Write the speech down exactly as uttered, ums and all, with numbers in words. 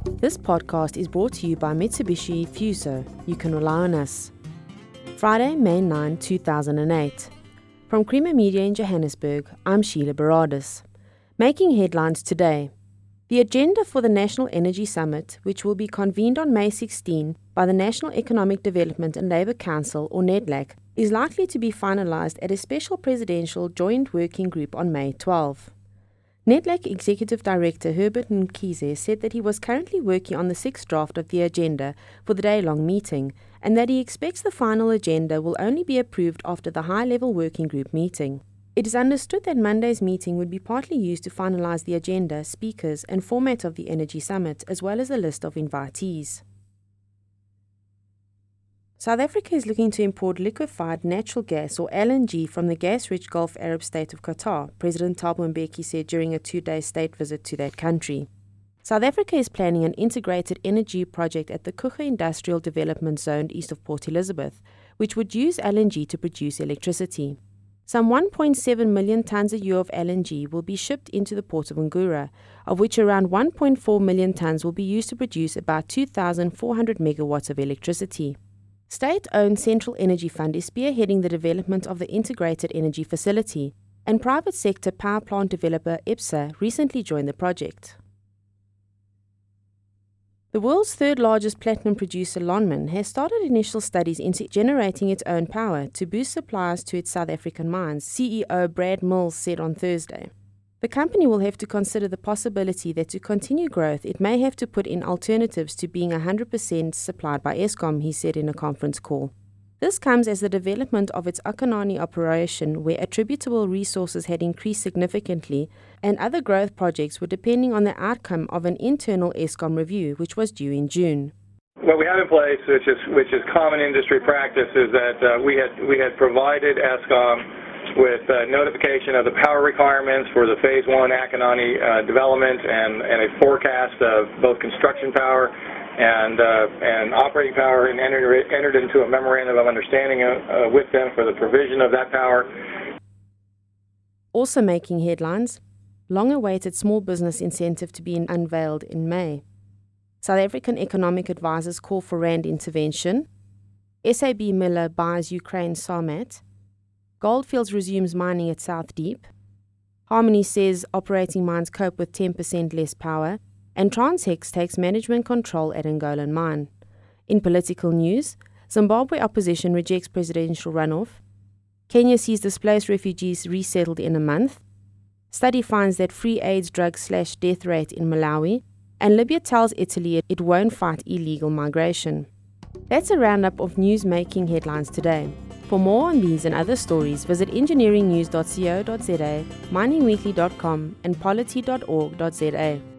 This podcast is brought to you by Mitsubishi Fuso. You can rely on us. Friday, May ninth, two thousand eight. From Creamer Media in Johannesburg, I'm Sheila Baradis. Making headlines today. The agenda for the National Energy Summit, which will be convened on May sixteenth by the National Economic Development and Labour Council, or NEDLAC, is likely to be finalised at a special presidential joint working group on May twelfth. NEDLAC Executive Director Herbert Mkhize said that he was currently working on the sixth draft of the agenda for the day-long meeting, and that he expects the final agenda will only be approved after the high-level working group meeting. It is understood that Monday's meeting would be partly used to finalise the agenda, speakers and format of the Energy Summit, as well as a list of invitees. South Africa is looking to import liquefied natural gas, or L N G, from the gas-rich Gulf Arab state of Qatar, President Thabo Mbeki said during a two-day state visit to that country. South Africa is planning an integrated energy project at the Coega Industrial Development Zone east of Port Elizabeth, which would use L N G to produce electricity. Some one point seven million tonnes a year of L N G will be shipped into the port of Ngqura, of which around one point four million tonnes will be used to produce about two thousand four hundred megawatts of electricity. State-owned Central Energy Fund is spearheading the development of the integrated energy facility, and private sector power plant developer EPSA recently joined the project. The world's third-largest platinum producer, Lonmin, has started initial studies into generating its own power to boost supplies to its South African mines, C E O Brad Mills said on Thursday. The company will have to consider the possibility that to continue growth, it may have to put in alternatives to being one hundred percent supplied by Eskom, he said in a conference call. This comes as the development of its Akanani operation, where attributable resources had increased significantly, and other growth projects were depending on the outcome of an internal Eskom review, which was due in June. What we have in place, which is which is common industry practice, is that uh, we had we had provided Eskom with uh, notification of the power requirements for the Phase One Akanani uh, development and, and a forecast of both construction power and uh, and operating power, and entered entered into a memorandum of understanding uh, with them for the provision of that power. Also making headlines, long-awaited small business incentive to be unveiled in May. South African economic advisors call for rand intervention. S A B Miller buys Ukraine Sarmat. Goldfields resumes mining at South Deep. Harmony says operating mines cope with ten percent less power. And Transhex takes management control at Angolan mine. In political news, Zimbabwe opposition rejects presidential runoff. Kenya sees displaced refugees resettled in a month. Study finds that free AIDS drug slash death rate in Malawi. And Libya tells Italy it won't fight illegal migration. That's a roundup of news making headlines today. For more on these and other stories, visit engineering news dot co dot za, mining weekly dot com, and polity dot org dot za.